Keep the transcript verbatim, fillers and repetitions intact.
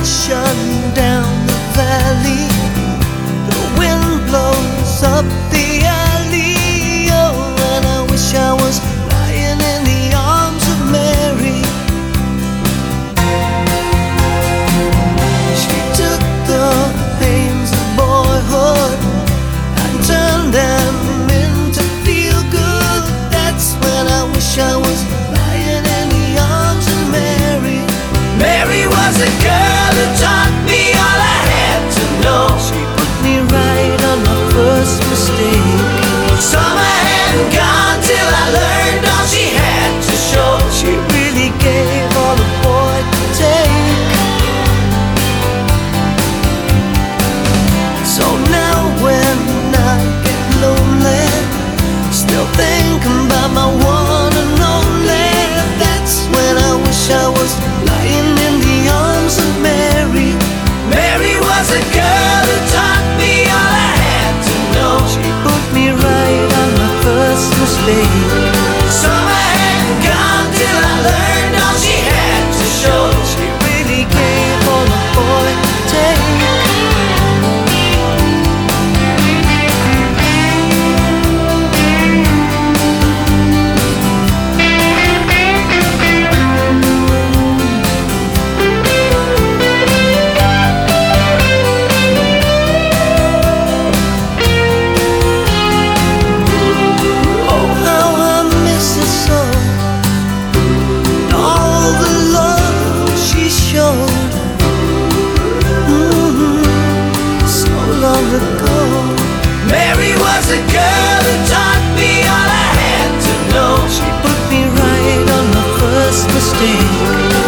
mansion down the valley. The wind blows up the alley. Oh, and I wish I was lying in the arms of Mary. She took the pains of boyhood and turned them into feel good. That's when I wish I was lying in the arms of Mary. Mary was a girl who taught me all I had to know. She put me right on my first mistake. Summer hadn't gone till I learned all she had to show. She really gave all the boy could take. So now when I get lonely, still thinking about my one and only, that's when I wish I was lying in the arms of Mary. Mary was a girl who taught me all I had to know. She put me right on my first mistake. Summer hadn't gone till I learned all she had to show. She really gave all the boy could take. Mary was a girl who taught me all I had to know. She put me right on my first mistake.